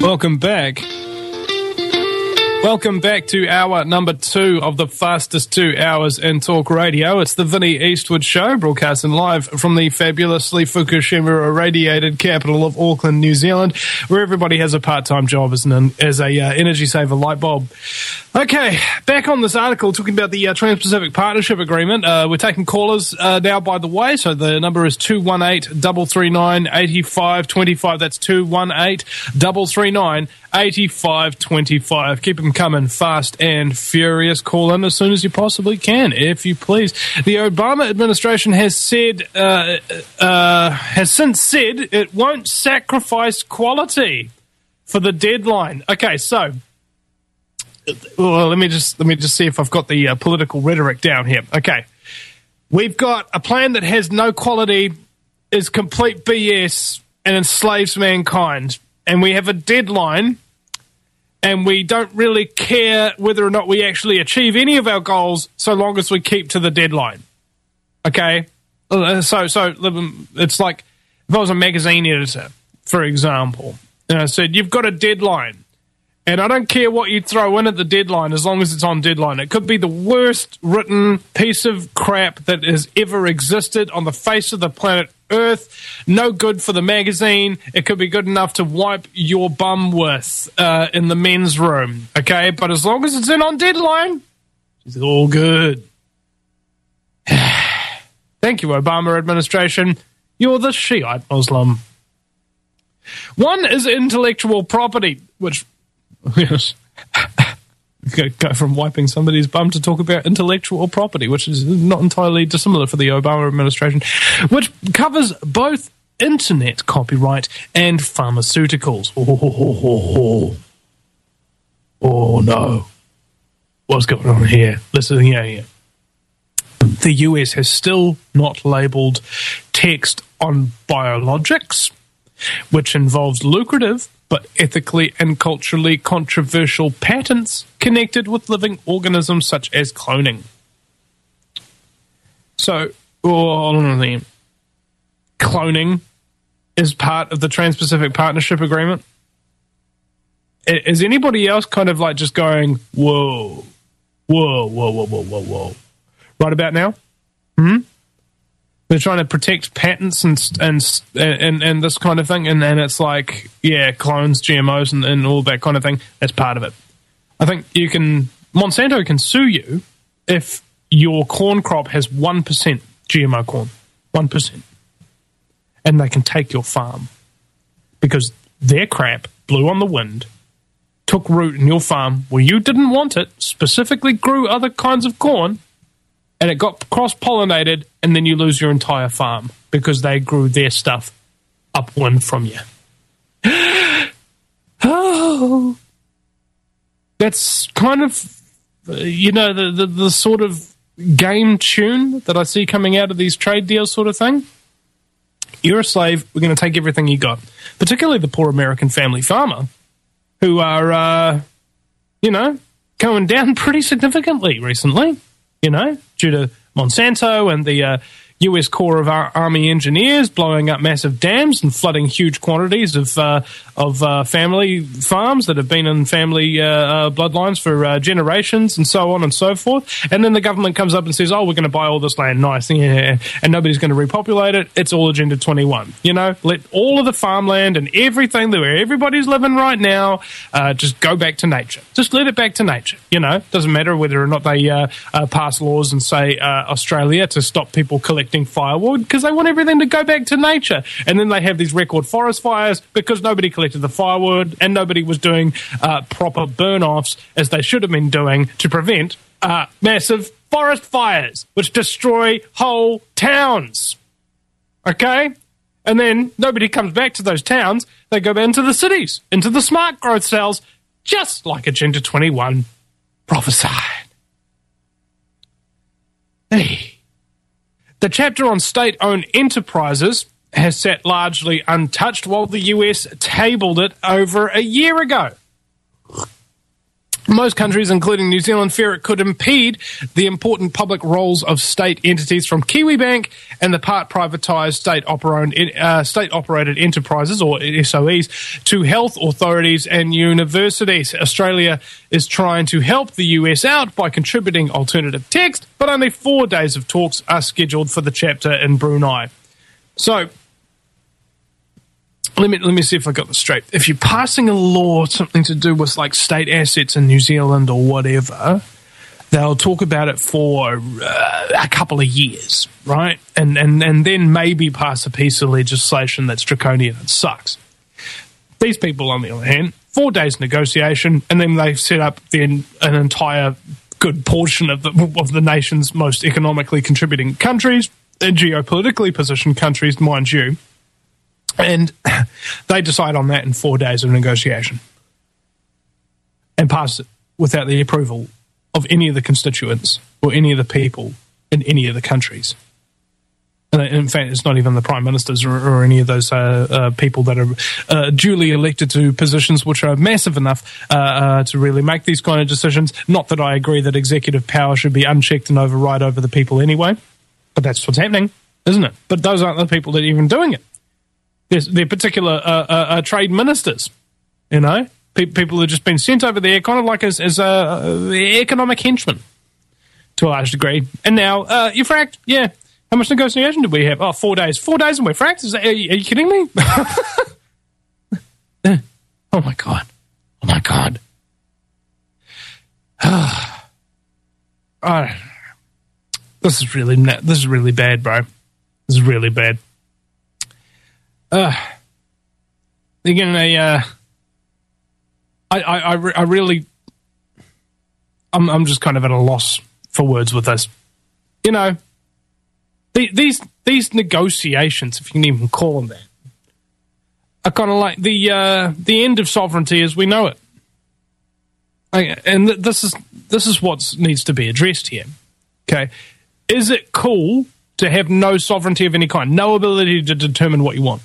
Welcome back. Welcome back to hour number 2 of the fastest 2 hours in talk radio. It's the Vinnie Eastwood Show, broadcasting live from the fabulously Fukushima-irradiated capital of Auckland, New Zealand, where everybody has a part-time job as a energy saver light bulb. Okay, back on this article talking about the Trans-Pacific Partnership Agreement. We're taking callers now, by the way, so the number is 218-339-8525. That's 218-339-8525. Keep them coming fast and furious. Call in as soon as you possibly can, if you please. The Obama administration has said, has since said it won't sacrifice quality for the deadline. Okay, so well, let me just see if I've got the political rhetoric down here. Okay, we've got a plan that has no quality, is complete BS, and enslaves mankind. And we have a deadline, and we don't really care whether or not we actually achieve any of our goals so long as we keep to the deadline. Okay? So it's like if I was a magazine editor, for example, and I said, you've got a deadline, and I don't care what you throw in at the deadline as long as it's on deadline. It could be the worst written piece of crap that has ever existed on the face of the planet Earth. No good for the magazine. It could be good enough to wipe your bum with in the men's room. Okay? But as long as it's in on deadline, it's all good. Thank you, Obama administration. You're the Shiite Muslim. One is intellectual property, which... Yes. Go from wiping somebody's bum to talk about intellectual property, which is not entirely dissimilar for the Obama administration, which covers both internet copyright and pharmaceuticals. Oh no. What's going on here? Listen here. The US has still not labelled text on biologics, which involves lucrative but ethically and culturally controversial patents connected with living organisms such as cloning. So, cloning is part of the Trans-Pacific Partnership Agreement. Is anybody else kind of like just going, whoa, right about now? They're trying to protect patents and this kind of thing, and it's like, yeah, clones, GMOs, and all that kind of thing. That's part of it. I think Monsanto can sue you if your corn crop has 1% GMO corn, 1%, and they can take your farm because their crap blew on the wind, took root in your farm where you didn't want it, specifically grew other kinds of corn, and it got cross-pollinated, and then you lose your entire farm because they grew their stuff upwind from you. Oh, that's kind of, the sort of game tune that I see coming out of these trade deals sort of thing. You're a slave, we're going to take everything you got. Particularly the poor American family farmer, who are, going down pretty significantly recently. Due to Monsanto and the U.S. Corps of Army Engineers blowing up massive dams and flooding huge quantities of family farms that have been in family bloodlines for generations and so on and so forth. And then the government comes up and says, oh, we're going to buy all this land, nice, yeah, and nobody's going to repopulate it. It's all Agenda 21. Let all of the farmland and everything where everybody's living right now just go back to nature. Just let it back to nature. Doesn't matter whether or not they pass laws and say Australia to stop people collecting firewood, because they want everything to go back to nature. And then they have these record forest fires because nobody collected the firewood and nobody was doing proper burn-offs as they should have been doing to prevent massive forest fires, which destroy whole towns. Okay? And then nobody comes back to those towns. They go into the cities, into the smart growth cells, just like Agenda 21 prophesied. Hey. The chapter on state-owned enterprises has sat largely untouched while the US tabled it over a year ago. Most countries, including New Zealand, fear it could impede the important public roles of state entities from Kiwibank and the part privatised state-operated enterprises, or SOEs, to health authorities and universities. Australia is trying to help the US out by contributing alternative text, but only 4 days of talks are scheduled for the chapter in Brunei. So, Let me see if I got this straight. If you're passing a law, something to do with like state assets in New Zealand or whatever, they'll talk about it for a couple of years, right? And then maybe pass a piece of legislation that's draconian and sucks. These people, on the other hand, 4 days negotiation, and then they've set up an entire good portion of the nation's most economically contributing countries and geopolitically positioned countries, mind you. And they decide on that in 4 days of negotiation and pass it without the approval of any of the constituents or any of the people in any of the countries. And in fact, it's not even the prime ministers or any of those people that are duly elected to positions which are massive enough to really make these kind of decisions. Not that I agree that executive power should be unchecked and override over the people anyway, but that's what's happening, isn't it? But those aren't the people that are even doing it. They're particular trade ministers, you know, people who have just been sent over there kind of like as economic henchmen to a large degree. And now, you're fracked? Yeah. How much negotiation did we have? Oh, 4 days. 4 days and we're fracked? Are you kidding me? Oh, my God. Oh, my God. This is really bad, bro. This is really bad. Again, I'm just kind of at a loss for words with this. You know, these negotiations, if you can even call them that, are kind of like the end of sovereignty as we know it. And this is what needs to be addressed here. Okay, is it cool to have no sovereignty of any kind, no ability to determine what you want?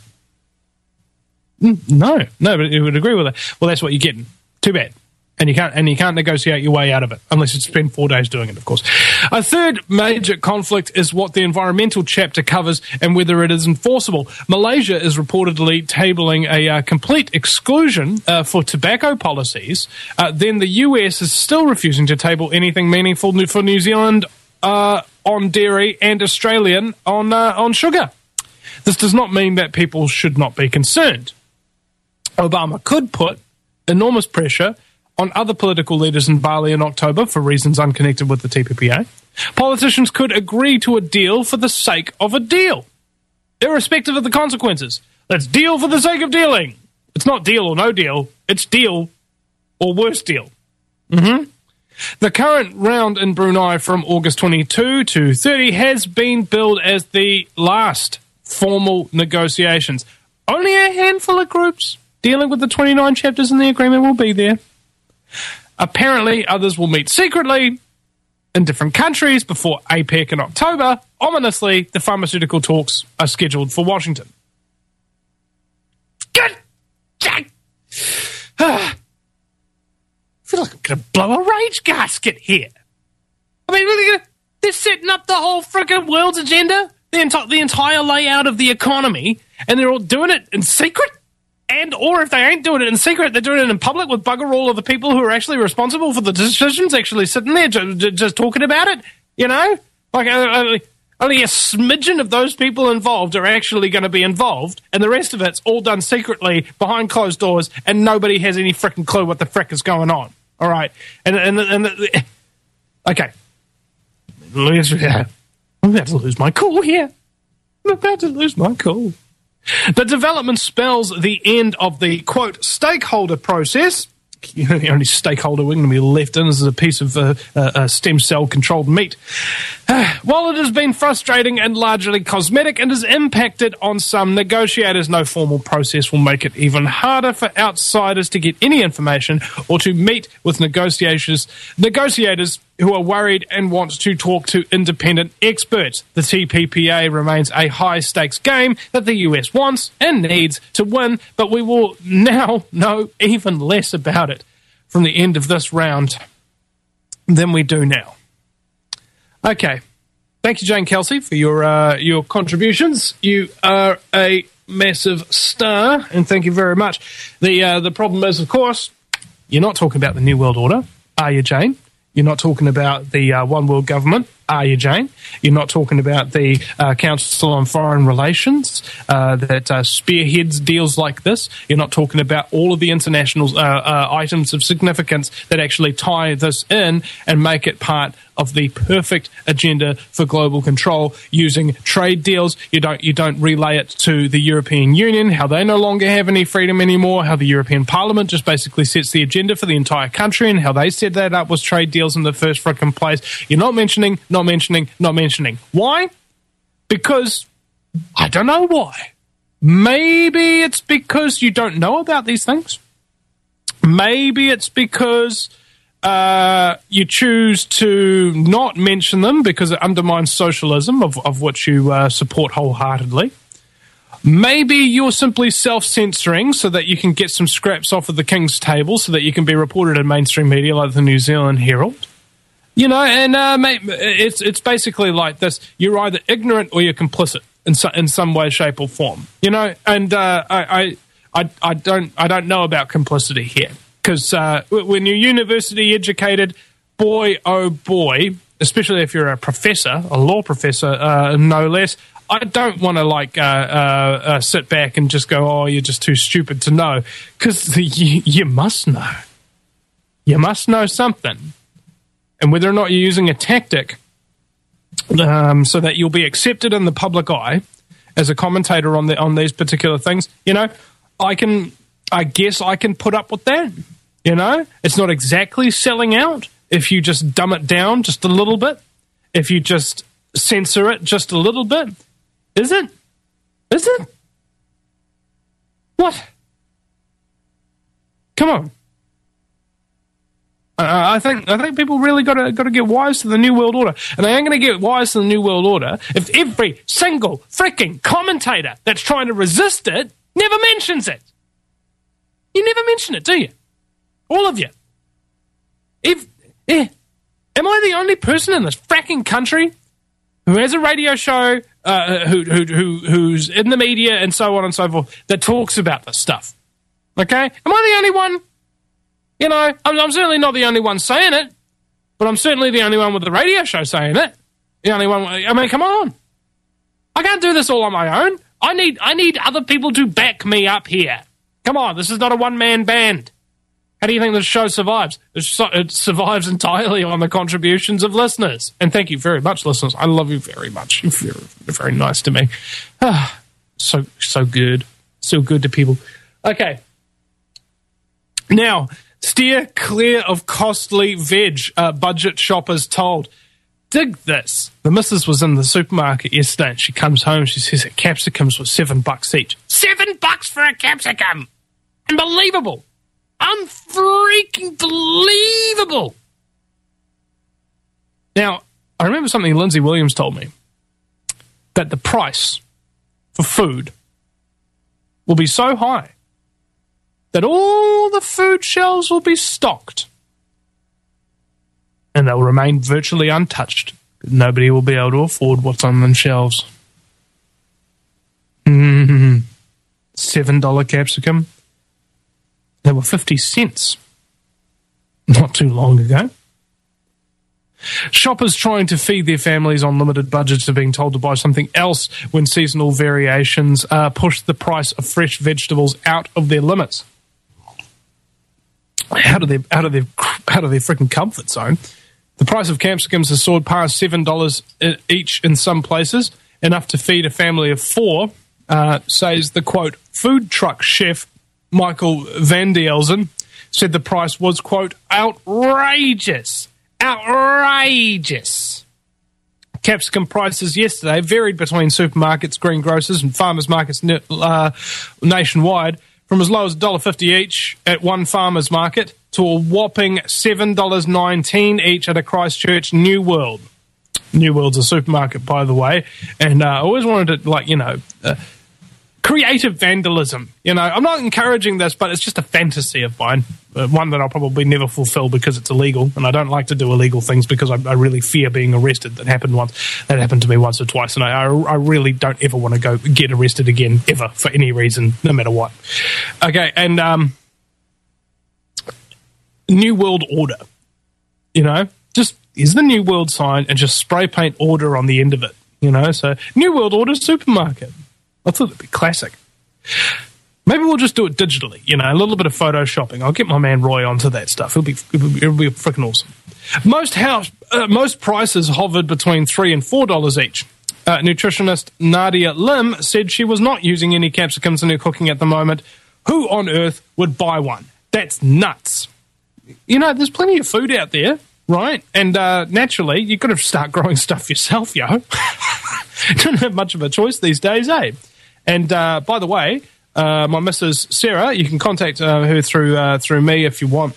No, but you would agree with that. Well, that's what you're getting. Too bad. And you can't negotiate your way out of it unless you spend 4 days doing it, of course. A third major conflict is what the environmental chapter covers and whether it is enforceable. Malaysia is reportedly tabling a complete exclusion for tobacco policies. Then the US is still refusing to table anything meaningful for New Zealand on dairy and Australian on sugar. This does not mean that people should not be concerned. Obama could put enormous pressure on other political leaders in Bali in October for reasons unconnected with the TPPA. Politicians could agree to a deal for the sake of a deal, irrespective of the consequences. Let's deal for the sake of dealing. It's not deal or no deal. It's deal or worse deal. The current round in Brunei from August 22 to 30 has been billed as the last formal negotiations. Only a handful of groups dealing with the 29 chapters in the agreement will be there. Apparently, others will meet secretly in different countries before APEC in October. Ominously, the pharmaceutical talks are scheduled for Washington. Good. I feel like I'm going to blow a rage gasket here. I mean, really, they're setting up the whole freaking world's agenda, the entire layout of the economy, and they're all doing it in secret? And or if they ain't doing it in secret, they're doing it in public with bugger all of the people who are actually responsible for the decisions actually sitting there just talking about it, you know? Like, only a smidgen of those people involved are actually going to be involved, and the rest of it's all done secretly behind closed doors, and nobody has any freaking clue what the frick is going on. All right? Okay. I'm about to lose my cool here. The development spells the end of the, quote, stakeholder process. You know, the only stakeholder we're going to be left in is a piece of stem cell controlled meat. While it has been frustrating and largely cosmetic and has impacted on some negotiators, no formal process will make it even harder for outsiders to get any information or to meet with negotiators who are worried and want to talk to independent experts. The TPPA remains a high-stakes game that the US wants and needs to win, but we will now know even less about it. from the end of this round than we do now. Okay. Thank you, Jane Kelsey, for your contributions. You are a massive star, and thank you very much. The problem is, of course, you're not talking about the New World Order, are you, Jane? You're not talking about the One World Government, are you, Jane? You're not talking about the Council on Foreign Relations that spearheads deals like this. You're not talking about all of the international items of significance that actually tie this in and make it part of the perfect agenda for global control using trade deals. You don't relay it to the European Union, how they no longer have any freedom anymore, how the European Parliament just basically sets the agenda for the entire country and how they set that up with trade deals in the first frickin' place. You're not mentioning. Why? Because I don't know why. Maybe it's because you don't know about these things. Maybe it's because you choose to not mention them because it undermines socialism, of which you support wholeheartedly. Maybe you're simply self-censoring so that you can get some scraps off of the King's table so that you can be reported in mainstream media like the New Zealand Herald. You know, and it's basically like this. You're either ignorant or you're complicit in some way, shape, or form. You know, and I don't know about complicity here. Because when you're university educated, boy, oh boy, especially if you're a professor, a law professor, no less, I don't want to sit back and just go, oh, you're just too stupid to know. Because you must know. You must know something. And whether or not you're using a tactic so that you'll be accepted in the public eye as a commentator on these particular things, you know, I guess I can put up with that. You know, it's not exactly selling out if you just dumb it down just a little bit, if you just censor it just a little bit. Is it? Is it? What? Come on. I think people really got to get wise to the New World Order, and they ain't going to get wise to the New World Order if every single freaking commentator that's trying to resist it never mentions it. You never mention it, do you? All of you. Am I the only person in this fracking country who has a radio show, who's in the media and so on and so forth, that talks about this stuff? Okay? Am I the only one? You know, I'm certainly not the only one saying it, but I'm certainly the only one with the radio show saying it. The only one. I mean, come on. I can't do this all on my own. I need other people to back me up here. Come on, this is not a one-man band. How do you think this show survives? It survives entirely on the contributions of listeners. And thank you very much, listeners. I love you very much. You're very, very nice to me. So good. So good to people. Okay. Now, steer clear of costly veg, budget shoppers told. Dig this. The missus was in the supermarket yesterday and she comes home. She says that capsicums were $7 each. $7 for a capsicum! Unbelievable! Unfreaking believable! Now, I remember something Lindsay Williams told me, that the price for food will be so high that all the food shelves will be stocked and they'll remain virtually untouched. Nobody will be able to afford what's on them shelves. $7 capsicum. They were 50 cents not too long ago. Shoppers trying to feed their families on limited budgets are being told to buy something else when seasonal variations push the price of fresh vegetables out of their limits. Out of their freaking comfort zone. The price of capsicums has soared past $7 each in some places, enough to feed a family of four, says the, quote, food truck chef Michael Van Dielzen, said the price was, quote, outrageous. Outrageous. Capsicum prices yesterday varied between supermarkets, greengrocers and farmers markets nationwide, from as low as $1.50 each at one farmer's market to a whopping $7.19 each at a Christchurch New World. New World's a supermarket, by the way, and I always wanted to, creative vandalism. You know, I'm not encouraging this, but it's just a fantasy of mine, one that I'll probably never fulfill because it's illegal, and I don't like to do illegal things because I really fear being arrested. That happened to me once or twice, and I really don't ever want to go get arrested again, ever, for any reason, no matter what. Okay, and New World Order. You know, just is the New World sign and just spray paint order on the end of it. You know, so New World Order supermarket. I thought it'd be classic. Maybe we'll just do it digitally, you know, a little bit of photoshopping. I'll get my man Roy onto that stuff. It'll be freaking awesome. Most prices hovered between $3 and $4 each. Nutritionist Nadia Lim said she was not using any capsicums in her cooking at the moment. Who on earth would buy one? That's nuts. You know, there's plenty of food out there, right? And naturally, you've got to start growing stuff yourself, yo. Don't have much of a choice these days, eh? And by the way, my Mrs. Sarah, you can contact her through me if you want.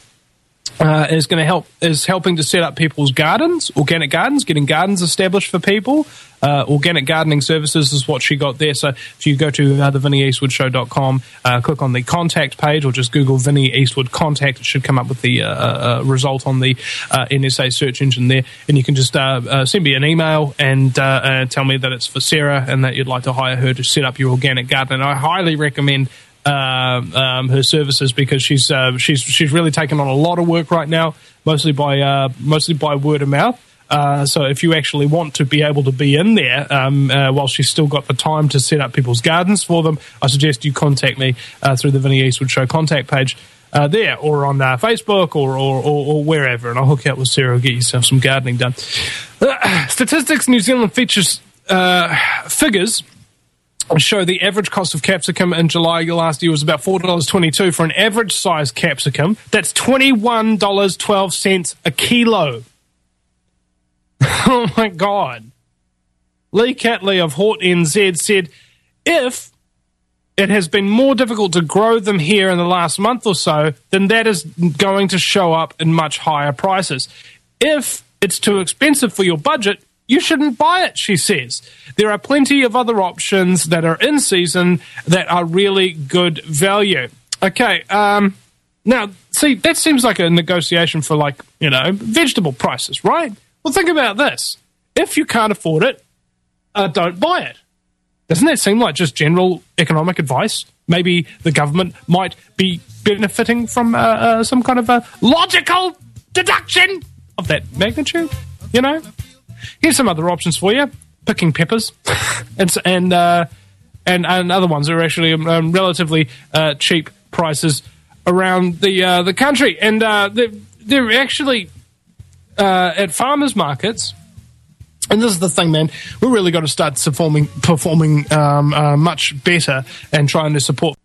Is helping to set up people's gardens, organic gardens, getting gardens established for people. Organic gardening services is what she got there. So if you go to theVinnieEastwoodshow.com, click on the contact page, or just Google Vinnie Eastwood contact, it should come up with the result on the NSA search engine there, and you can just send me an email and tell me that it's for Sarah and that you'd like to hire her to set up your organic garden. And I highly recommend her services because she's really taken on a lot of work right now, mostly by word of mouth. So if you actually want to be able to be in there while she's still got the time to set up people's gardens for them, I suggest you contact me through the Vinnie Eastwood Show contact page there, or on Facebook, or wherever, and I'll hook you up with Sarah and get yourself some gardening done. Statistics New Zealand features figures show the average cost of capsicum in July last year was about $4.22 for an average size capsicum. That's $21.12 a kilo. Oh my God. Lee Catley of Hort NZ said, if it has been more difficult to grow them here in the last month or so, then that is going to show up in much higher prices. If it's too expensive for your budget, you shouldn't buy it, she says. There are plenty of other options that are in season that are really good value. Okay, now, see, that seems like a negotiation for, like, you know, vegetable prices, right? Well, think about this. If you can't afford it, don't buy it. Doesn't that seem like just general economic advice? Maybe the government might be benefiting from some kind of a logical deduction of that magnitude, you know? Here's some other options for you: picking peppers, and other ones are actually relatively cheap prices around the country, and they're actually at farmers markets. And this is the thing, man. We're really got to start performing much better and trying to support.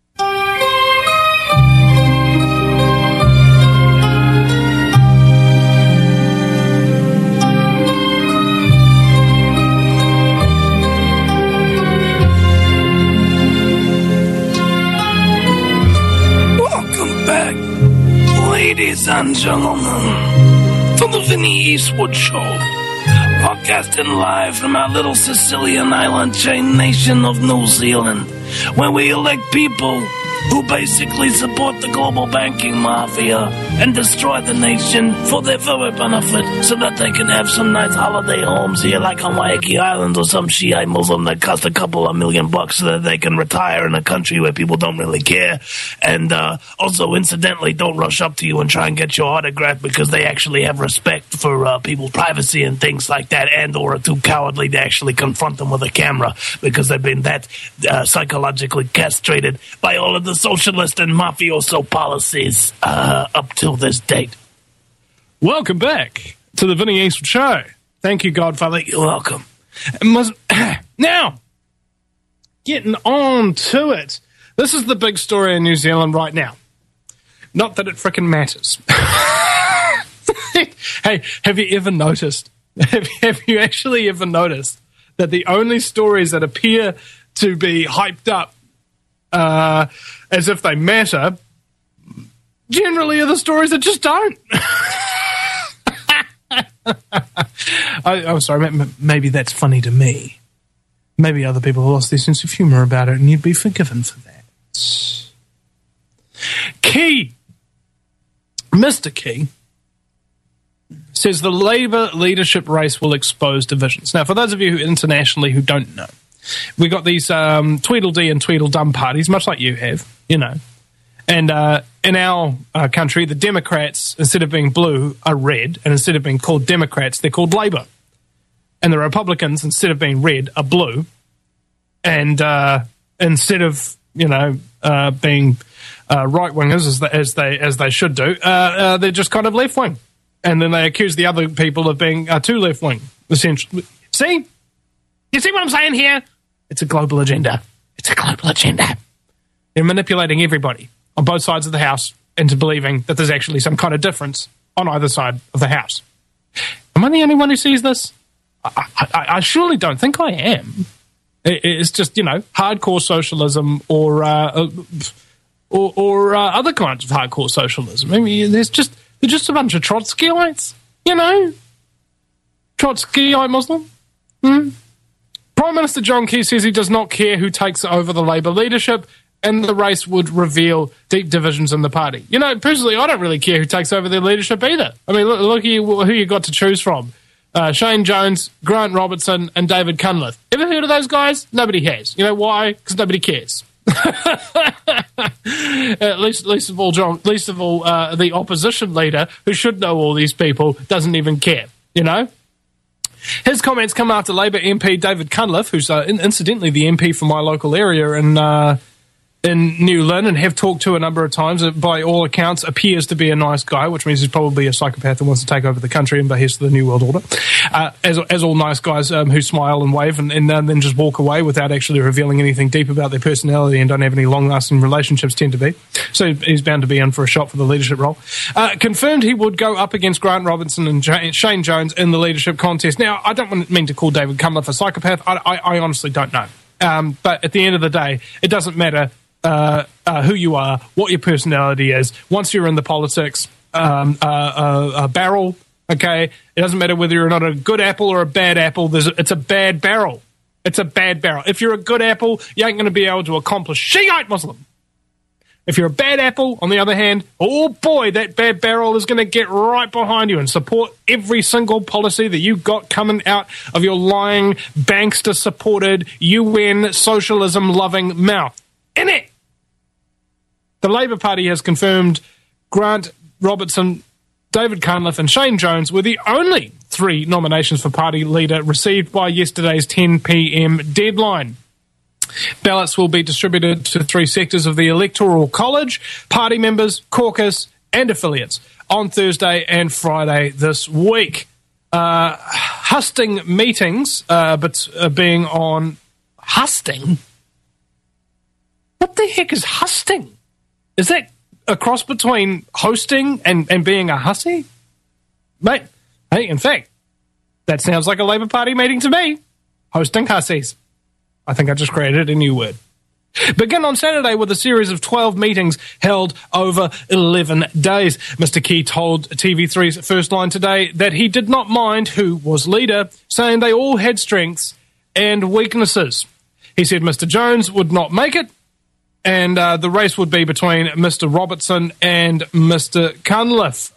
Ladies and gentlemen, to the Vinnie Eastwood Show, podcasting live from our little Sicilian island chain nation of New Zealand, where we elect people who basically support the global banking mafia and destroy the nation for their very benefit so that they can have some nice holiday homes here like on Waiheke Island or some Shiite Muslim that cost a couple of $1 million so that they can retire in a country where people don't really care. And also, incidentally, don't rush up to you and try and get your autograph because they actually have respect for people's privacy and things like that, and or are too cowardly to actually confront them with a camera because they've been that psychologically castrated by all of the socialist and mafioso policies up till this date. Welcome back to the Vinnie Eastwood Show. Thank you, Godfather. You're welcome. Now, getting on to it. This is the big story in New Zealand right now. Not that it frickin' matters. Hey, have you ever noticed? Have you actually ever noticed that the only stories that appear to be hyped up as if they matter generally are the stories that just don't? I'm sorry, maybe that's funny to me. maybe other people have lost their sense of humour about it, and you'd be forgiven for that. Key, Mr. Key, says the Labour leadership race will expose divisions. Now, for those of you internationally who don't know, we got these Tweedledee and Tweedledum parties, much like you have, you know. And in our country, the Democrats, instead of being blue, are red. And instead of being called Democrats, they're called Labour. And the Republicans, instead of being red, are blue. And instead of, you know, being right-wingers, as they should do, they're just kind of left-wing. And then they accuse the other people of being too left-wing, essentially. See? You see what I'm saying here? It's a global agenda. It's a global agenda. They're manipulating everybody on both sides of the house into believing that there's actually some kind of difference on either side of the house. Am I the only one who sees this? I surely don't think I am. It's just, you know, hardcore socialism or other kinds of hardcore socialism. I mean, they're just a bunch of Trotskyites, you know? Trotskyite Muslim. Prime Minister John Key says he does not care who takes over the Labour leadership, and the race would reveal deep divisions in the party. You know, personally, I don't really care who takes over their leadership either. I mean, look who you got to choose from. Shane Jones, Grant Robertson, and David Cunliffe. Ever heard of those guys? Nobody has. You know why? Because nobody cares. least of all, the opposition leader, who should know all these people, doesn't even care. You know? His comments come after Labour MP David Cunliffe, who's incidentally the MP from my local area in New Lynn, and have talked to a number of times, by all accounts appears to be a nice guy, which means he's probably a psychopath that wants to take over the country and behest the New World Order, as all nice guys who smile and wave and then just walk away without actually revealing anything deep about their personality and don't have any long-lasting relationships tend to be. So he's bound to be in for a shot for the leadership role. Confirmed he would go up against Grant Robertson and Shane Jones in the leadership contest. Now, I don't mean to call David Cunliffe a psychopath. I honestly don't know. But at the end of the day, it doesn't matter who you are, what your personality is. Once you're in the politics barrel, okay, it doesn't matter whether you're not a good apple or a bad apple. It's a bad barrel. It's a bad barrel. If you're a good apple, you ain't going to be able to accomplish Shiite Muslim. If you're a bad apple, on the other hand, oh boy, that bad barrel is going to get right behind you and support every single policy that you got coming out of your lying, bankster-supported, UN socialism-loving mouth. In it! The Labour Party has confirmed Grant Robertson, David Cunliffe and Shane Jones were the only 3 nominations for party leader received by yesterday's 10 p.m. deadline. Ballots will be distributed to 3 sectors of the Electoral College, party members, caucus and affiliates on Thursday and Friday this week. Husting meetings being on... Husting? What the heck is husting? Is that a cross between hosting and being a hussy? Mate, hey, in fact, that sounds like a Labour Party meeting to me. Hosting hussies. I think I just created a new word. Begin on Saturday with a series of 12 meetings held over 11 days. Mr. Key told TV3's First Line today that he did not mind who was leader, saying they all had strengths and weaknesses. He said Mr. Jones would not make it, and the race would be between Mr. Robertson and Mr. Cunliffe.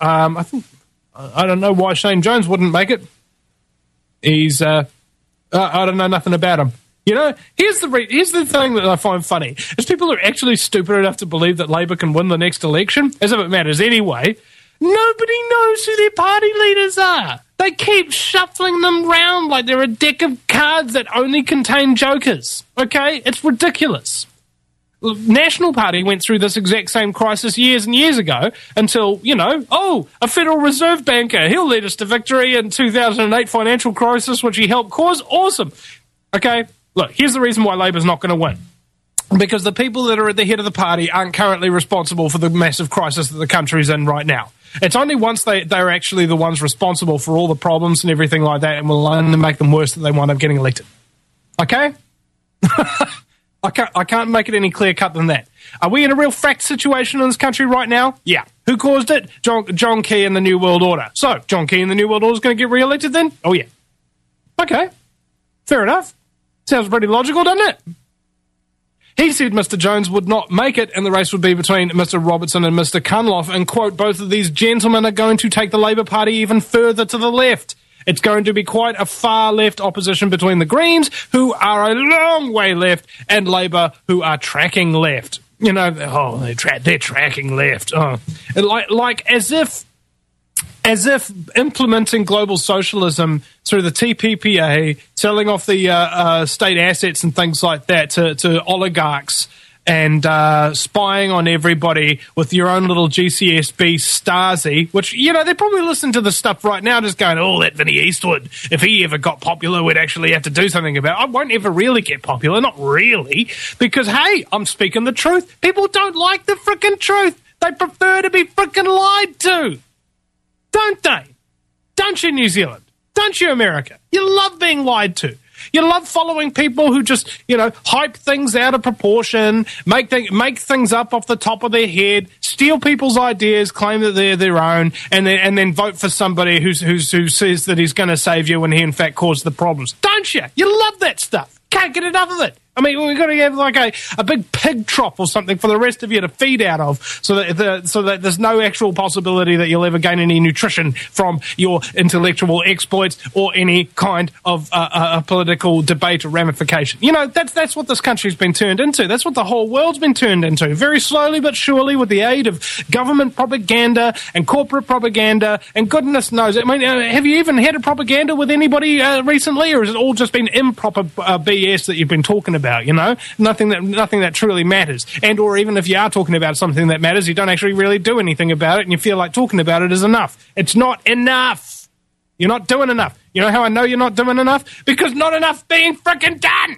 I don't know why Shane Jones wouldn't make it. He's, I don't know nothing about him. You know, here's the thing that I find funny, is people are actually stupid enough to believe that Labour can win the next election, as if it matters anyway. Nobody knows who their party leaders are. They keep shuffling them round like they're a deck of cards that only contain jokers. Okay? It's ridiculous. National Party went through this exact same crisis years and years ago until, you know, a Federal Reserve banker, he'll lead us to victory in 2008 financial crisis, which he helped cause. Awesome. Okay, look, here's the reason why Labour's not going to win. Because the people that are at the head of the party aren't currently responsible for the massive crisis that the country's in right now. It's only once they're actually the ones responsible for all the problems and everything like that and will only make them worse that they wind up getting elected. Okay? I can't make it any clear-cut than that. Are we in a real fact situation in this country right now? Yeah. Who caused it? John Key and the New World Order. So, John Key and the New World Order is going to get re-elected then? Oh, yeah. Okay. Fair enough. Sounds pretty logical, doesn't it? He said Mr. Jones would not make it and the race would be between Mr. Robertson and Mr. Cunliffe, and, quote, both of these gentlemen are going to take the Labour Party even further to the left. It's going to be quite a far left opposition between the Greens, who are a long way left, and Labour, who are tracking left. You know, they're tracking left. Oh. Like as if implementing global socialism through the TPPA, selling off the state assets and things like that to oligarchs, and spying on everybody with your own little GCSB Stasi, which, you know, they're probably listening to the stuff right now just going, oh, that Vinnie Eastwood, if he ever got popular, we'd actually have to do something about it. I won't ever really get popular, not really, because, hey, I'm speaking the truth. People don't like the frickin' truth. They prefer to be frickin' lied to. Don't they? Don't you, New Zealand? Don't you, America? You love being lied to. You love following people who just, you know, hype things out of proportion, make things up off the top of their head, steal people's ideas, claim that they're their own, and then vote for somebody who says that he's going to save you when he in fact caused the problems. Don't you? You love that stuff. Can't get enough of it. I mean, we've got to have like a big pig trough or something for the rest of you to feed out of, so that there's no actual possibility that you'll ever gain any nutrition from your intellectual exploits or any kind of political debate or ramification. You know, that's what this country's been turned into. That's what the whole world's been turned into. Very slowly but surely, with the aid of government propaganda and corporate propaganda, and goodness knows. I mean, have you even had a propaganda with anybody recently, or has it all just been improper BS that you've been talking about? You know, nothing that truly matters, and or even if you are talking about something that matters, you don't actually really do anything about it, and you feel like talking about it is enough. It's not enough. You're not doing enough. You know how I know you're not doing enough? Because not enough being frickin' done.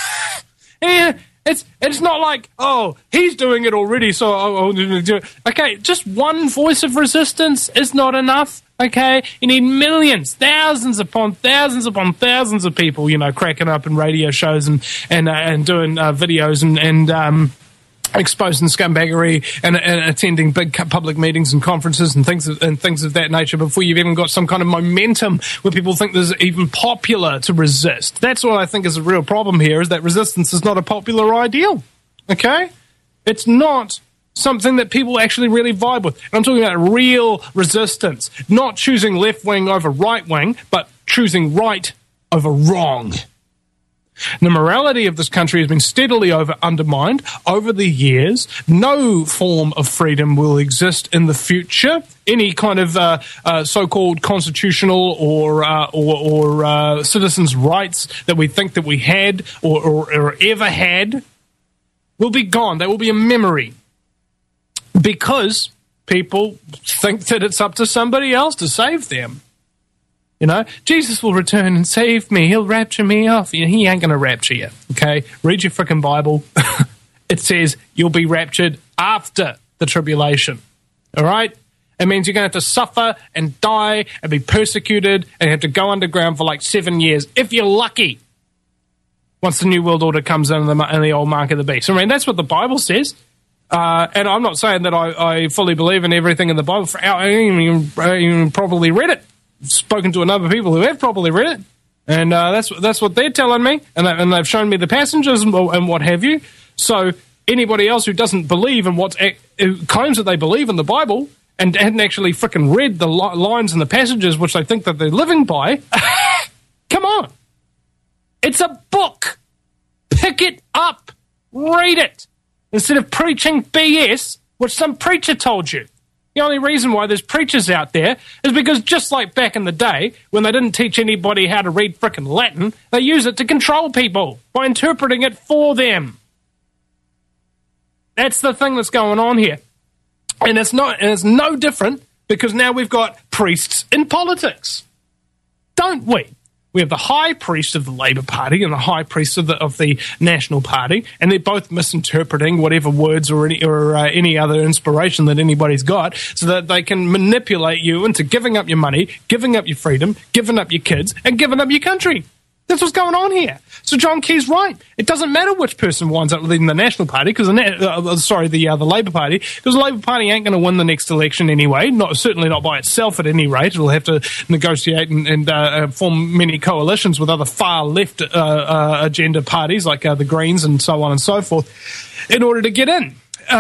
Yeah, it's not like, oh, he's doing it already, so I'll do it. Okay, just one voice of resistance is not enough. Okay, you need millions, thousands upon thousands of people, you know, cracking up in radio shows and doing videos and exposing scumbaggery and attending big public meetings and conferences and things of that nature before you've even got some kind of momentum where people think there's even popular to resist. That's what I think is a real problem here, is that resistance is not a popular ideal. Okay, it's not something that people actually really vibe with. And I'm talking about real resistance, not choosing left wing over right wing, but choosing right over wrong. The morality of this country has been steadily undermined over the years. No form of freedom will exist in the future. Any kind of so-called constitutional or citizens' rights that we think that we had or ever had will be gone. They will be a memory. Because people think that it's up to somebody else to save them. You know, Jesus will return and save me. He'll rapture me off. He ain't going to rapture you, okay? Read your frickin' Bible. It says you'll be raptured after the tribulation, all right? It means you're going to have to suffer and die and be persecuted and have to go underground for like 7 years, if you're lucky, once the New World Order comes in and the old mark of the beast. I mean, that's what the Bible says. And I'm not saying that I fully believe in everything in the Bible. I even probably read it. Spoken to a number of people who have probably read it, and that's what they're telling me, and they've shown me the passages and what have you. So anybody else who doesn't believe in who claims that they believe in the Bible and hadn't actually frickin' read the lines and the passages which they think that they're living by, come on, it's a book. Pick it up, read it. Instead of preaching BS, which some preacher told you. The only reason why there's preachers out there is because just like back in the day, when they didn't teach anybody how to read frickin' Latin, they use it to control people by interpreting it for them. That's the thing that's going on here. And it's no different because now we've got priests in politics. Don't we? We have the high priest of the Labour Party and the high priest of the National Party, and they're both misinterpreting whatever words or any other inspiration that anybody's got, so that they can manipulate you into giving up your money, giving up your freedom, giving up your kids, and giving up your country. That's what's going on here. So John Key's right. It doesn't matter which person winds up leading the National Party, because the Labour Party, because the Labour Party ain't going to win the next election anyway. Certainly not by itself at any rate. It'll have to negotiate and form many coalitions with other far left agenda parties like the Greens and so on and so forth in order to get in.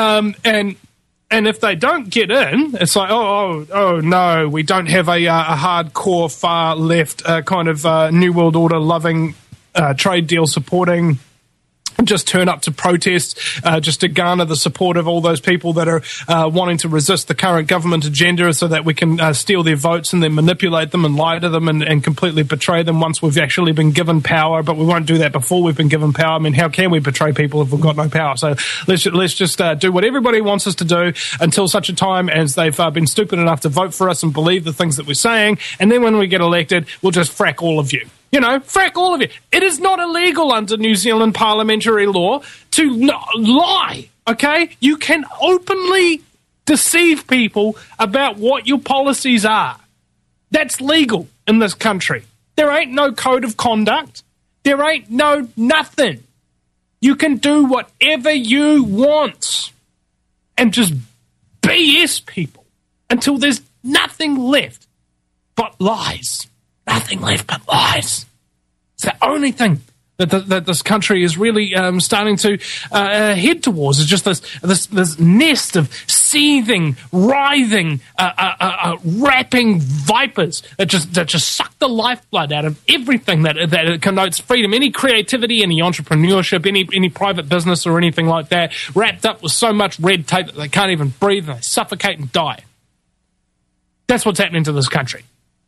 And if they don't get in, it's like, oh no, we don't have a hardcore far left kind of New World Order loving trade deal supporting, just turn up to protest just to garner the support of all those people that are wanting to resist the current government agenda so that we can steal their votes and then manipulate them and lie to them and completely betray them once we've actually been given power, but we won't do that before we've been given power. I mean, how can we betray people if we've got no power? So let's just do what everybody wants us to do until such a time as they've been stupid enough to vote for us and believe the things that we're saying, and then when we get elected, we'll just frack all of you. Frack all of you. It is not illegal under New Zealand parliamentary law to lie, okay? You can openly deceive people about what your policies are. That's legal in this country. There ain't no code of conduct. There ain't no nothing. You can do whatever you want and just BS people until there's nothing left but lies. Nothing left but lies. It's the only thing that this country is really starting to head towards. Is just this nest of seething, writhing, rapping vipers that just suck the lifeblood out of everything that connotes freedom, any creativity, any entrepreneurship, any private business or anything like that, wrapped up with so much red tape that they can't even breathe and they suffocate and die. That's what's happening to this country.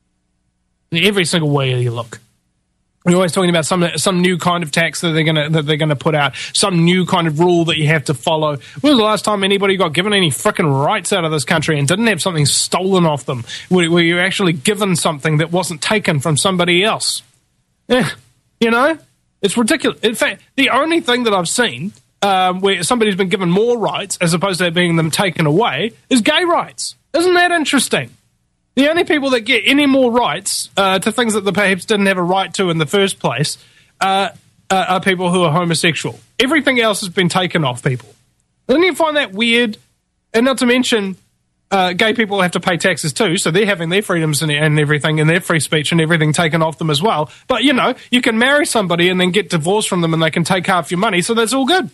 In every single way you look. We're always talking about some new kind of tax that they're gonna put out, some new kind of rule that you have to follow. When was the last time anybody got given any frickin' rights out of this country and didn't have something stolen off them? Where you're actually given something that wasn't taken from somebody else? It's ridiculous. In fact, the only thing that I've seen where somebody's been given more rights as opposed to being them taken away is gay rights. Isn't that interesting? The only people that get any more rights to things that they perhaps didn't have a right to in the first place are people who are homosexual. Everything else has been taken off people. Don't you find that weird? And not to mention, gay people have to pay taxes too, so they're having their freedoms and everything, and their free speech and everything taken off them as well. But, you can marry somebody and then get divorced from them and they can take half your money, so that's all good.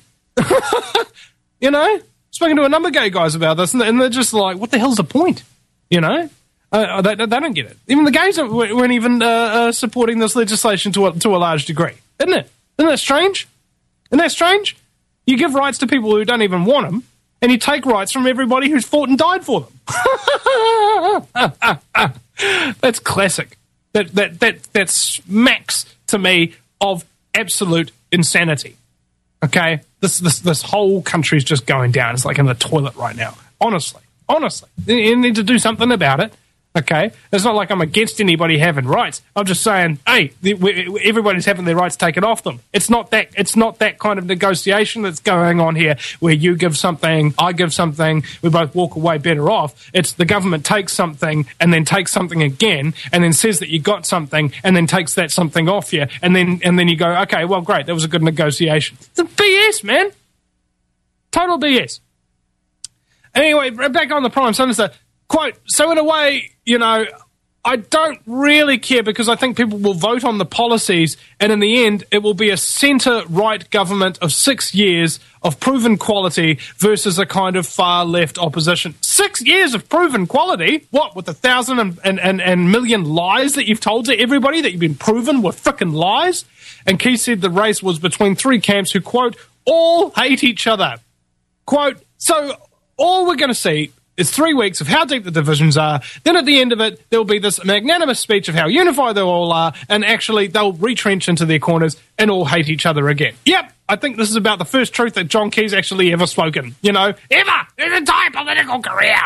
Speaking to a number of gay guys about this, and they're just like, what the hell's the point? They don't get it. Even the gays weren't even supporting this legislation to a large degree, isn't it? Isn't that strange? Isn't that strange? You give rights to people who don't even want them, and you take rights from everybody who's fought and died for them. That's classic. That smacks to me of absolute insanity. Okay, this whole country's just going down. It's like in the toilet right now. Honestly, you need to do something about it. Okay, it's not like I'm against anybody having rights. I'm just saying, hey, everybody's having their rights taken off them. It's not that kind of negotiation that's going on here, where you give something, I give something, we both walk away better off. It's the government takes something and then takes something again, and then says that you got something, and then takes that something off you, and then you go, okay, well, great, that was a good negotiation. It's a BS, man. Total BS. Anyway, back on the Prime Minister. Quote, so in a way, I don't really care because I think people will vote on the policies, and in the end, it will be a centre-right government of 6 years of proven quality versus a kind of far-left opposition. 6 years of proven quality? What, with 1,000 and million lies that you've told to everybody that you've been proven were frickin' lies? And Key said the race was between three camps who, quote, all hate each other. Quote, so all we're going to see is 3 weeks of how deep the divisions are. Then at the end of it, there'll be this magnanimous speech of how unified they all are, and actually they'll retrench into their corners and all hate each other again. Yep, I think this is about the first truth that John Key's actually ever spoken. Ever in his entire political career.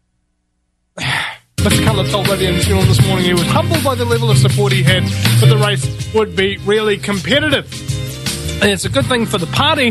Mr. Cutler told Radio New Zealand this morning he was humbled by the level of support he had, but the race would be really competitive. And it's a good thing for the party.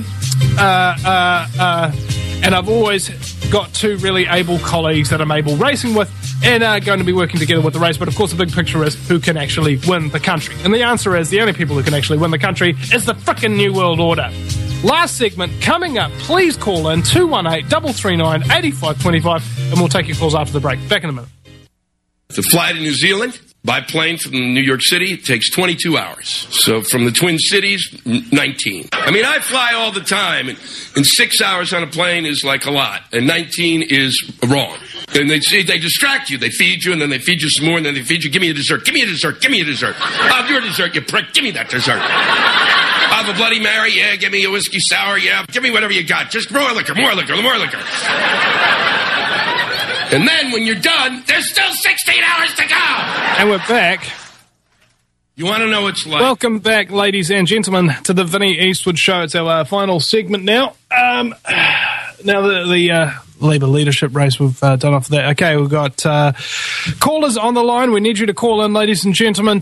And I've always got two really able colleagues that I'm able racing with, and are going to be working together with the race. But of course, the big picture is who can actually win the country. And the answer is the only people who can actually win the country is the frickin' New World Order. Last segment coming up. Please call in 218-339-8525, and we'll take your calls after the break. Back in a minute. To fly to New Zealand by plane from New York City, it takes 22 hours. So from the Twin Cities, 19. I mean, I fly all the time, and 6 hours on a plane is like a lot, and 19 is wrong. And they distract you. They feed you, and then they feed you some more, and then they feed you. Give me a dessert. Give me a dessert. Give me a dessert. I'll your dessert, you prick. Give me that dessert. I'll have a Bloody Mary. Yeah, give me a whiskey sour. Yeah, give me whatever you got. Just more liquor, more liquor, more liquor. And then when you're done, there's still 16 hours to go. And we're back. You want to know what it's like? Welcome back, ladies and gentlemen, to the Vinnie Eastwood Show. It's our final segment now. Now the Labour leadership race, we've done off that. Okay, we've got callers on the line. We need you to call in, ladies and gentlemen,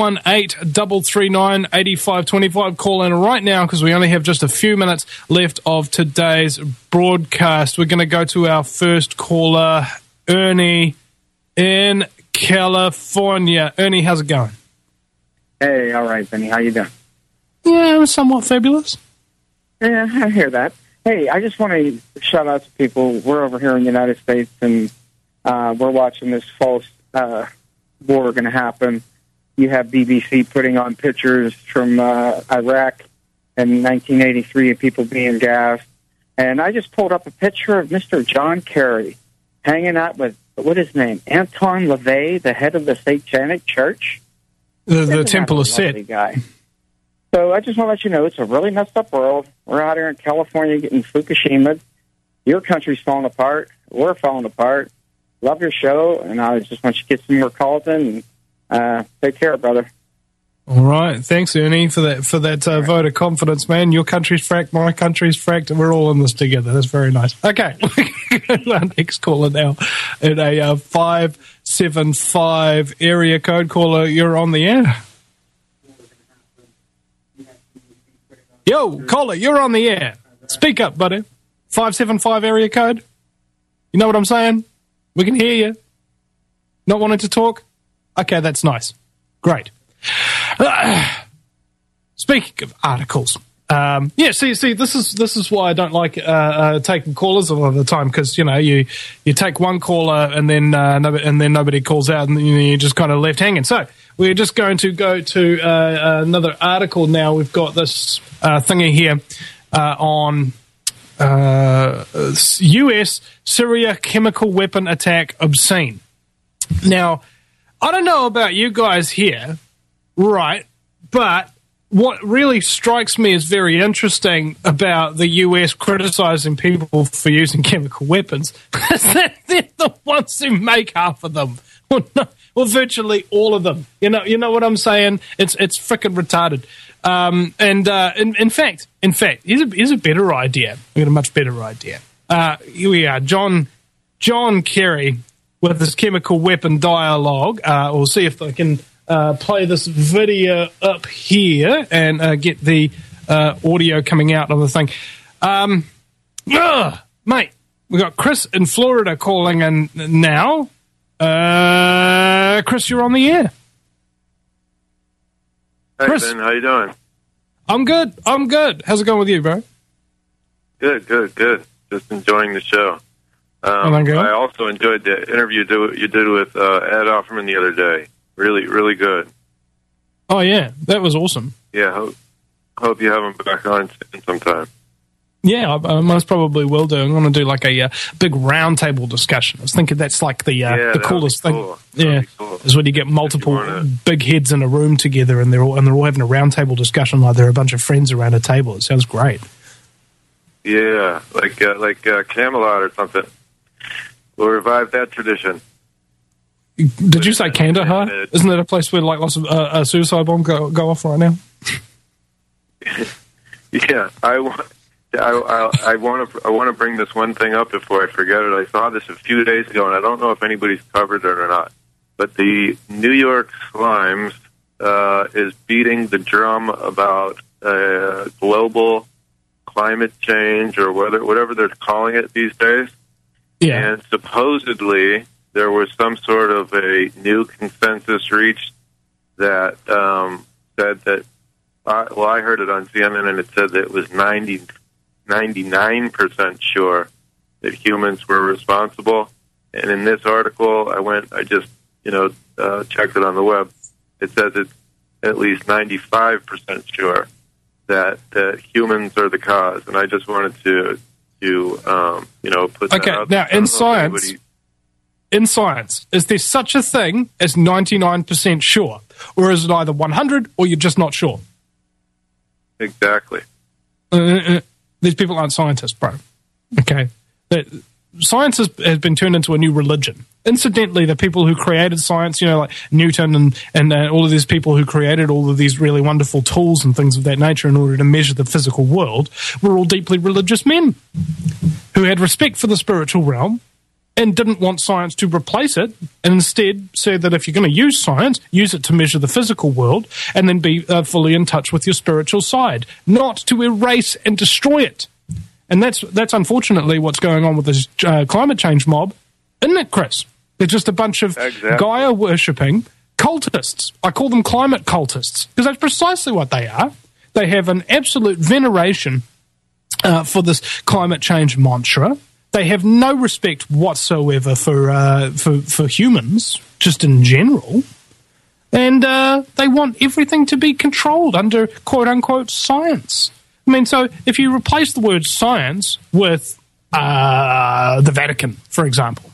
218-339-8525. Call in right now because we only have just a few minutes left of today's broadcast. We're going to go to our first caller, Ernie in California. Ernie, how's it going? Hey, all right, Benny. How you doing? Yeah, somewhat fabulous. Yeah, I hear that. Hey, I just want to shout out to people. We're over here in the United States, and we're watching this false war going to happen. You have BBC putting on pictures from Iraq in 1983 of people being gassed. And I just pulled up a picture of Mr. John Kerry hanging out with, what is his name, Anton LaVey, the head of the Satanic Church. The Temple of Set. Guy. So I just want to let you know it's a really messed up world. We're out here in California getting Fukushima. Your country's falling apart. We're falling apart. Love your show, and I just want you to get some more calls in. And, take care, brother. All right. Thanks, Ernie, for that vote of confidence, man. Your country's fracked, my country's fracked, and we're all in this together. That's very nice. Okay. Our next caller now at a 575 area code. Caller, you're on the air. Yo, caller, you're on the air. Speak up, buddy. 575 area code. You know what I'm saying? We can hear you. Not wanting to talk? Okay, that's nice. Great. Speaking of articles, see, this is why I don't like taking callers a lot of the time, because you take one caller and then nobody calls out, and you're just kind of left hanging. So we're just going to go to another article now. We've got this thingy here on U.S. Syria chemical weapon attack obscene. Now, I don't know about you guys here, right, but what really strikes me as very interesting about the US criticizing people for using chemical weapons is that they're the ones who make half of them, or virtually all of them. You know what I'm saying? It's frickin' retarded. In fact, here's a better idea. We got a much better idea. Here we are, John Kerry with his chemical weapon dialogue. We'll see if I can play this video up here and get the audio coming out of the thing. Mate, we got Chris in Florida calling in now. Chris, you're on the air. Hey, Chris. Ben, how you doing? I'm good. How's it going with you, bro? Good. Just enjoying the show. I also enjoyed the interview you did with Ed Offerman the other day. Really, really good. Oh, yeah. That was awesome. Yeah, hope you have him back on sometime. Yeah, I most probably will do. I'm going to do like a big roundtable discussion. I was thinking that's like the coolest thing. Cool. Yeah, cool. Is when you get multiple big heads in a room together, and they're all having a roundtable discussion like they're a bunch of friends around a table. It sounds great. Yeah, like Camelot or something. We'll revive that tradition. Did you say Kandahar? Isn't that a place where like lots of suicide bombs go off right now? Yeah, I want to bring this one thing up before I forget it. I saw this a few days ago, and I don't know if anybody's covered it or not. But the New York Slimes is beating the drum about global climate change, or whatever they're calling it these days. Yeah. And supposedly there was some sort of a new consensus reached that said that, I heard it on CNN, and it said that it was 99% sure that humans were responsible. And in this article, I just checked it on the web. It says it's at least 95% sure that humans are the cause. And I just wanted to put that out. Now in science, is there such a thing as 99% sure? Or is it either 100 or you're just not sure? Exactly. These people aren't scientists, bro. Okay? Science has been turned into a new religion. Incidentally, the people who created science, like Newton and all of these people who created all of these really wonderful tools and things of that nature in order to measure the physical world, were all deeply religious men who had respect for the spiritual realm and didn't want science to replace it, and instead said that if you're going to use science, use it to measure the physical world and then be fully in touch with your spiritual side, not to erase and destroy it. And that's unfortunately what's going on with this climate change mob, isn't it, Chris? They're just a bunch of Gaia-worshipping cultists. I call them climate cultists, because that's precisely what they are. They have an absolute veneration for this climate change mantra. They have no respect whatsoever for humans, just in general. And they want everything to be controlled under quote-unquote science. I mean, so if you replace the word science with the Vatican, for example.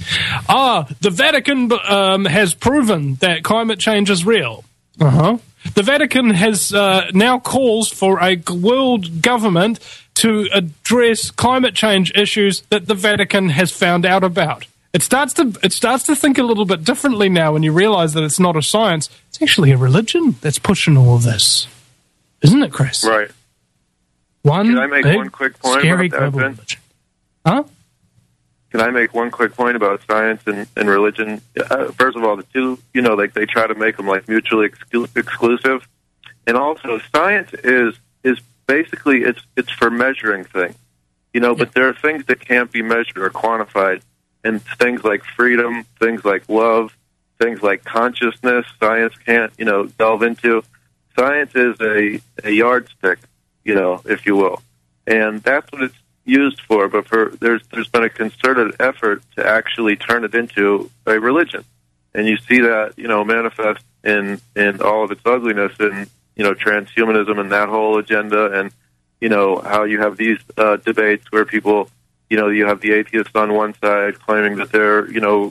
The Vatican has proven that climate change is real. The Vatican has now calls for a world government to address climate change issues that the Vatican has found out about. It starts to think a little bit differently now when you realize that it's not a science. It's actually a religion that's pushing all of this. Isn't it, Chris? Right. Can I make one quick point scary about that, global Ben? religion. Huh? Can I make one quick point about science and religion? First of all, the two, they try to make them like mutually exclusive. And also, science is basically, it's for measuring things, but there are things that can't be measured or quantified. And things like freedom, things like love, things like consciousness, science can't, delve into. Science is a yardstick, if you will. And that's what it's used for, but there's been a concerted effort to actually turn it into a religion. And you see that, manifest in all of its ugliness in, transhumanism and that whole agenda, and, how you have these debates where people, you have the atheists on one side claiming that they're,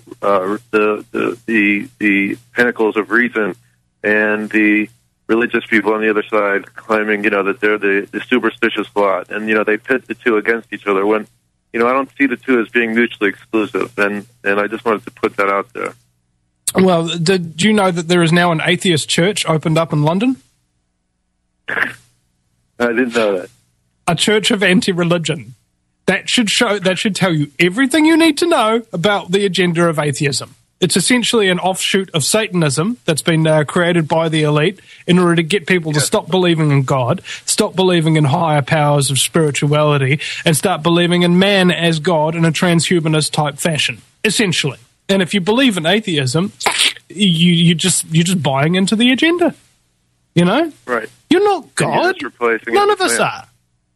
the pinnacles of reason, and the religious people on the other side claiming, that they're the superstitious lot. And, they pit the two against each other when, I don't see the two as being mutually exclusive. And I just wanted to put that out there. Well, did you know that there is now an atheist church opened up in London? I didn't know that. A church of anti-religion. That should tell you everything you need to know about the agenda of atheism. It's essentially an offshoot of Satanism that's been created by the elite in order to get people to stop believing in God, stop believing in higher powers of spirituality, and start believing in man as God in a transhumanist type fashion, essentially. And if you believe in atheism, you're just buying into the agenda. Right. You're not God. None of us are.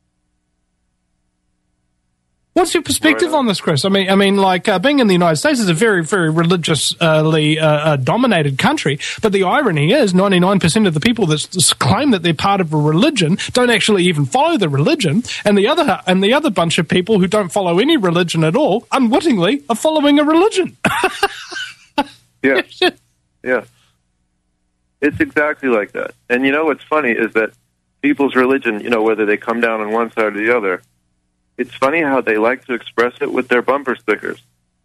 What's your perspective on this, Chris? I mean, like being in the United States is a very, very religiously dominated country. But the irony is, 99% of the people that claim that they're part of a religion don't actually even follow the religion, and the other bunch of people who don't follow any religion at all, unwittingly, are following a religion. Yeah, yeah, it's exactly like that. And what's funny is that people's religion, whether they come down on one side or the other. It's funny how they like to express it with their bumper stickers.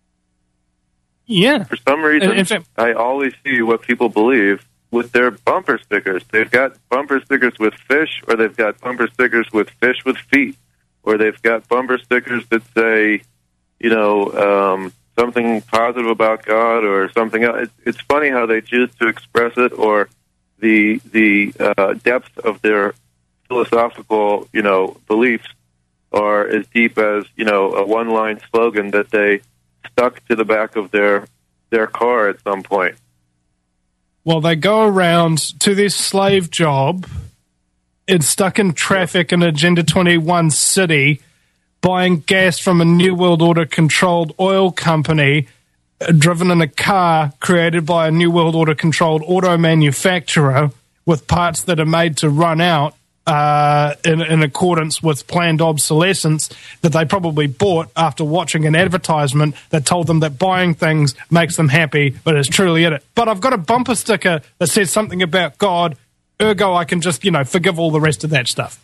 Yeah. For some reason, I always see what people believe with their bumper stickers. They've got bumper stickers with fish, or they've got bumper stickers with fish with feet, or they've got bumper stickers that say, something positive about God or something else. It's funny how they choose to express it, or the depth of their philosophical, beliefs are as deep as, a one-line slogan that they stuck to the back of their their car at some point? Well, they go around to their slave job and stuck in traffic in Agenda 21 city, buying gas from a New World Order controlled oil company, driven in a car created by a New World Order controlled auto manufacturer with parts that are made to run out in accordance with planned obsolescence that they probably bought after watching an advertisement that told them that buying things makes them happy, but it's truly in it. But I've got a bumper sticker that says something about God, ergo I can just, forgive all the rest of that stuff.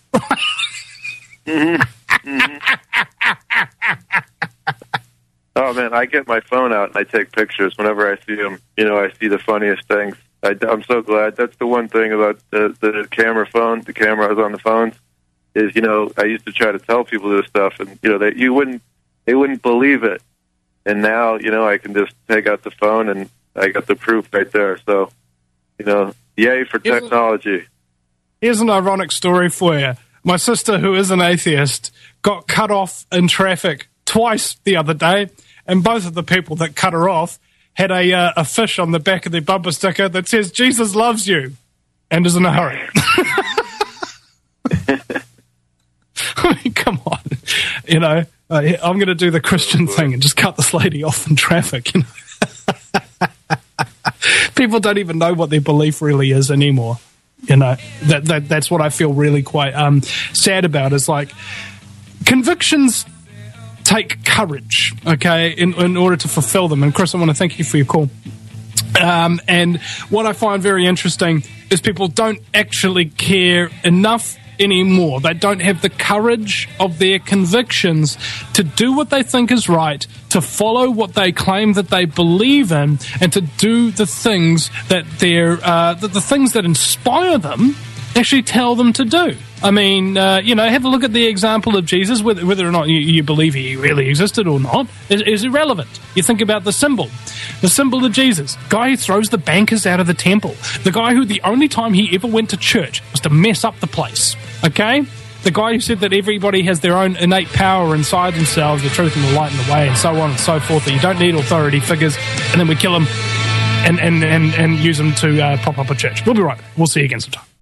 Oh, man, I get my phone out and I take pictures whenever I see them. I see the funniest things. I'm so glad. That's the one thing about the cameras on the phones is, I used to try to tell people this stuff and, that they wouldn't believe it. And now, I can just take out the phone and I got the proof right there. So, yay for technology. Here's an ironic story for you. My sister, who is an atheist, got cut off in traffic twice the other day, and both of the people that cut her off had a fish on the back of their bumper sticker that says, Jesus loves you, and is in a hurry. I mean, come on. I'm going to do the Christian thing and just cut this lady off in traffic. People don't even know what their belief really is anymore. That's what I feel really quite sad about, is like convictions take courage, okay, in order to fulfill them. And Chris, I want to thank you for your call. And what I find very interesting is people don't actually care enough anymore. They don't have the courage of their convictions to do what they think is right, to follow what they claim that they believe in, and to do the things that the things that inspire them actually tell them to do. I mean, have a look at the example of Jesus. Whether or not you believe he really existed or not is irrelevant. You think about the symbol of Jesus. Guy who throws the bankers out of the temple. The guy who the only time he ever went to church was to mess up the place. Okay? The guy who said that everybody has their own innate power inside themselves, the truth and the light and the way, and so on and so forth, that you don't need authority figures, and then we kill them and use them to prop up a church. We'll be right back. We'll see you again sometime.